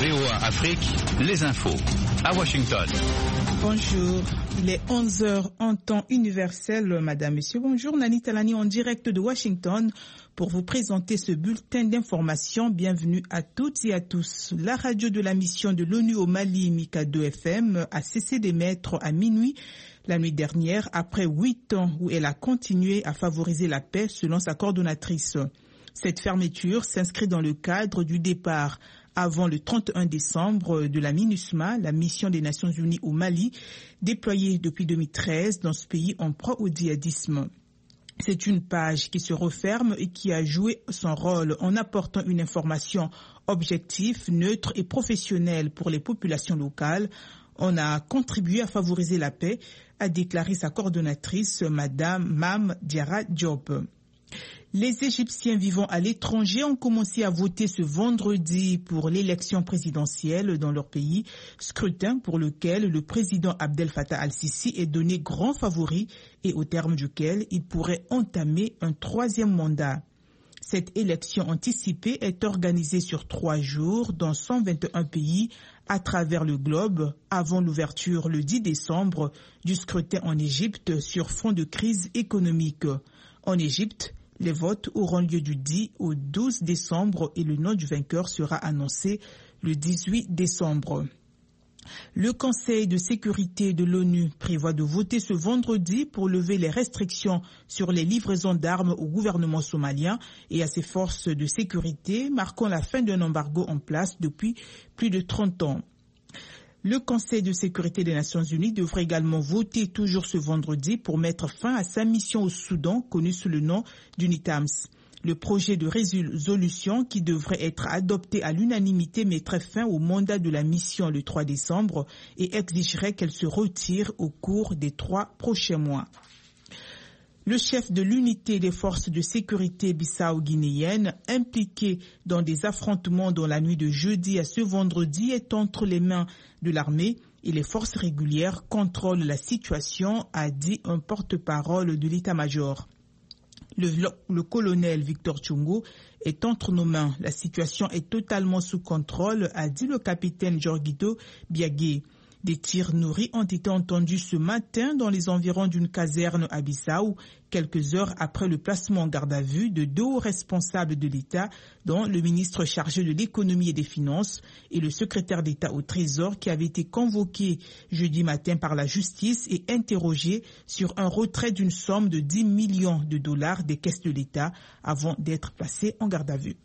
VOA Afrique, les infos à Washington. Bonjour, il est 11h en temps universel. Madame, Monsieur, bonjour. Nani Talani en direct de Washington pour vous présenter ce bulletin d'information. Bienvenue à toutes et à tous. La radio de la mission de l'ONU au Mali, Mika 2 FM, a cessé d'émettre à minuit la nuit dernière, après 8 ans où elle a continué à favoriser la paix selon sa coordonnatrice. Cette fermeture s'inscrit dans le cadre du départ avant le 31 décembre de la MINUSMA, la mission des Nations Unies au Mali, déployée depuis 2013 dans ce pays en proie au djihadisme. C'est une page qui se referme et qui a joué son rôle en apportant une information objective, neutre et professionnelle pour les populations locales. On a contribué à favoriser la paix, a déclaré sa coordonnatrice, Madame Mam Diarra Diop. Les Égyptiens vivant à l'étranger ont commencé à voter ce vendredi pour l'élection présidentielle dans leur pays, scrutin pour lequel le président Abdel Fattah al-Sisi est donné grand favori et au terme duquel il pourrait entamer un troisième mandat. Cette élection anticipée est organisée sur 3 jours dans 121 pays à travers le globe avant l'ouverture le 10 décembre du scrutin en Égypte sur fond de crise économique. En Égypte, les votes auront lieu du 10 au 12 décembre et le nom du vainqueur sera annoncé le 18 décembre. Le Conseil de sécurité de l'ONU prévoit de voter ce vendredi pour lever les restrictions sur les livraisons d'armes au gouvernement somalien et à ses forces de sécurité, marquant la fin d'un embargo en place depuis plus de 30 ans. Le Conseil de sécurité des Nations Unies devrait également voter toujours ce vendredi pour mettre fin à sa mission au Soudan, connue sous le nom d'UNITAMS. Le projet de résolution qui devrait être adopté à l'unanimité mettrait fin au mandat de la mission le 3 décembre et exigerait qu'elle se retire au cours des 3 prochains mois. Le chef de l'unité des forces de sécurité bissau-guinéenne, impliqué dans des affrontements dans la nuit de jeudi à ce vendredi, est entre les mains de l'armée et les forces régulières contrôlent la situation, a dit un porte-parole de l'état-major. Le colonel Victor Tchungo est entre nos mains. La situation est totalement sous contrôle, a dit le capitaine Jorgito Biagé. Des tirs nourris ont été entendus ce matin dans les environs d'une caserne à Bissau, quelques heures après le placement en garde à vue de 2 hauts responsables de l'État, dont le ministre chargé de l'économie et des finances et le secrétaire d'État au Trésor qui avait été convoqué jeudi matin par la justice et interrogé sur un retrait d'une somme de 10 millions de dollars des caisses de l'État avant d'être placé en garde à vue.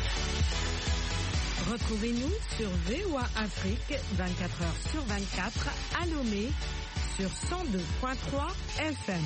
Retrouvez-nous sur VOA Afrique 24h sur 24 à Lomé sur 102.3 FM.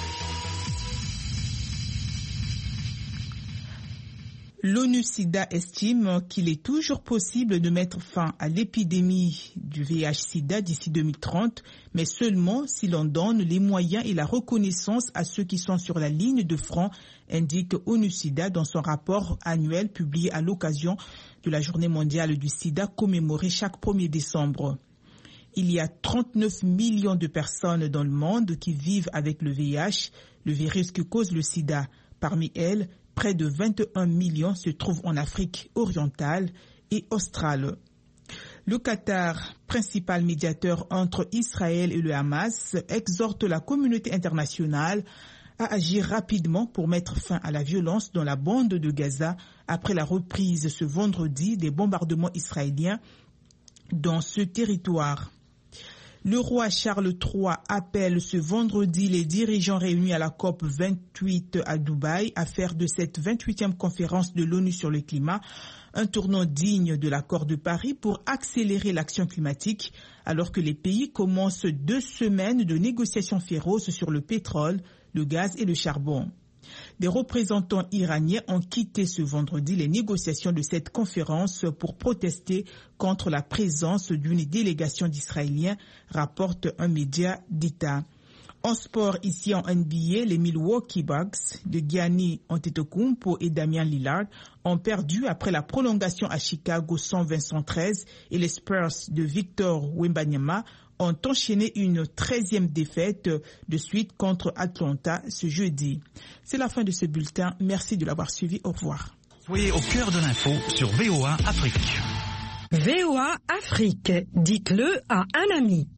L'ONU-SIDA estime qu'il est toujours possible de mettre fin à l'épidémie du VIH-SIDA d'ici 2030, mais seulement si l'on donne les moyens et la reconnaissance à ceux qui sont sur la ligne de front, indique ONU-SIDA dans son rapport annuel publié à l'occasion de la Journée mondiale du SIDA commémorée chaque 1er décembre. Il y a 39 millions de personnes dans le monde qui vivent avec le VIH, le virus qui cause le SIDA. Parmi elles, près de 21 millions se trouvent en Afrique orientale et australe. Le Qatar, principal médiateur entre Israël et le Hamas, exhorte la communauté internationale à agir rapidement pour mettre fin à la violence dans la bande de Gaza après la reprise ce vendredi des bombardements israéliens dans ce territoire. Le roi Charles III appelle ce vendredi les dirigeants réunis à la COP 28 à Dubaï à faire de cette 28e conférence de l'ONU sur le climat un tournant digne de l'accord de Paris pour accélérer l'action climatique alors que les pays commencent 2 semaines de négociations féroces sur le pétrole, le gaz et le charbon. Des représentants iraniens ont quitté ce vendredi les négociations de cette conférence pour protester contre la présence d'une délégation d'Israéliens, rapporte un média d'État. En sport, ici en NBA, les Milwaukee Bucks de Giannis Antetokounmpo et Damian Lillard ont perdu après la prolongation à Chicago 120-113 et les Spurs de Victor Wembanyama ont enchaîné une 13e défaite de suite contre Atlanta ce jeudi. C'est la fin de ce bulletin. Merci de l'avoir suivi. Au revoir. Soyez au cœur de l'info sur VOA Afrique. VOA Afrique, dites-le à un ami.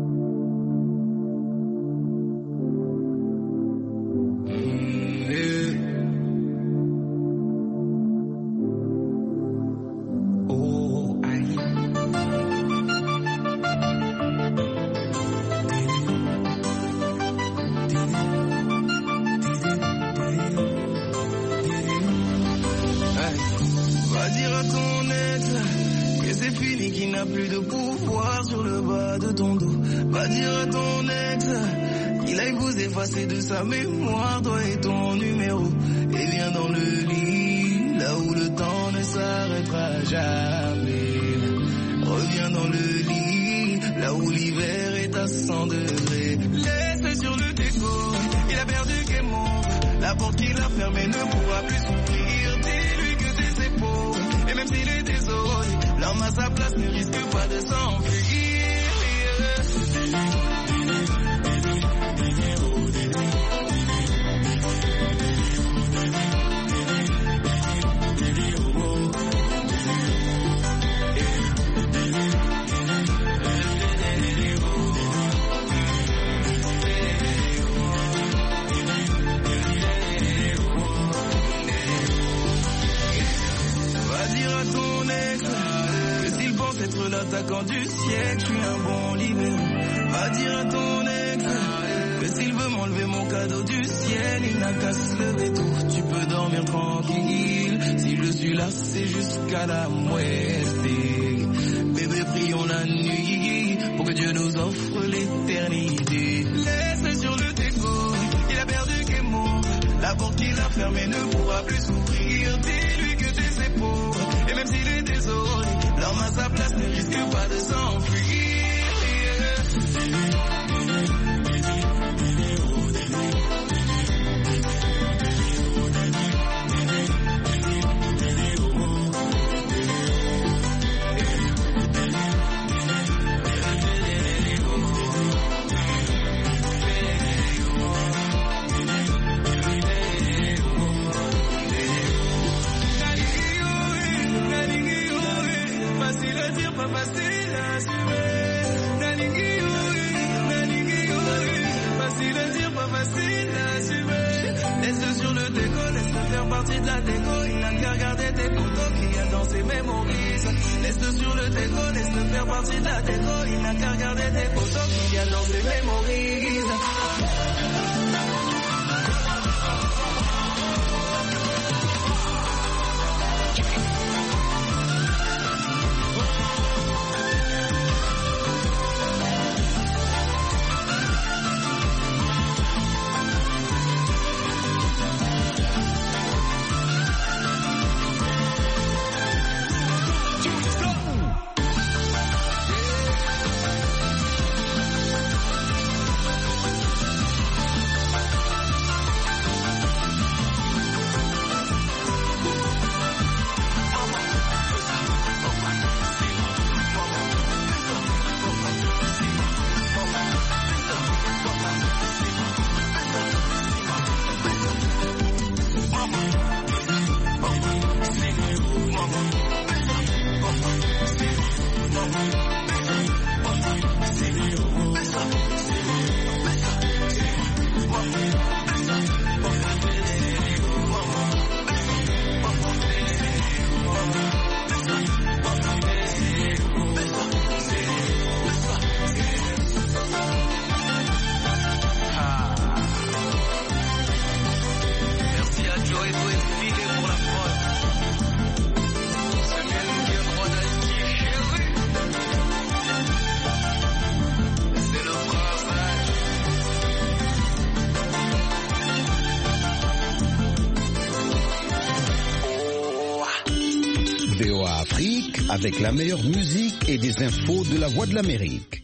Plus de pouvoir sur le bas de ton dos. Va dire à ton ex qu'il aille vous effacer de sa mémoire, toi et ton numéro. Et viens dans le lit, là où le temps ne s'arrêtera jamais. Reviens dans le lit, là où l'hiver est à 100 degrés. Laisse sur le déco, il a perdu qu'est mort. La porte qu'il a fermée ne pourra plus s'ouvrir. Dis-lui que tes épaules, et même s'il est désolé, l'homme à sa place ne risque pas de s'enfuir. Être l'attaquant du siècle, je suis un bon libéraux. Va dire à ton ex que s'il veut m'enlever mon cadeau du ciel, il n'a qu'à se lever tôt. Tu peux dormir tranquille, si je suis là c'est jusqu'à la muerte. Bébé, prions la nuit pour que Dieu nous offre l'éternité. Laisse sur le déco, il a perdu qu'est mort. La porte qu'il a fermée ne pourra plus s'ouvrir. Dis-lui que tes épaules, et même s'il est désolé, l'homme à sa place ne risque pas de s'enfuir. Pas facile à assumer. Facile à dire, pas facile à assumer. Laisse sur le déco, laisse-le faire partie de la déco. Il n'a qu'à regarder tes photos qu'il y a dans ses mémories. Laisse sur le déco, laisse-le faire partie de la déco. Il n'a qu'à regarder tes photos qu'il y a dans ses mémories. VOA Afrique avec la meilleure musique et des infos de la Voix de l'Amérique.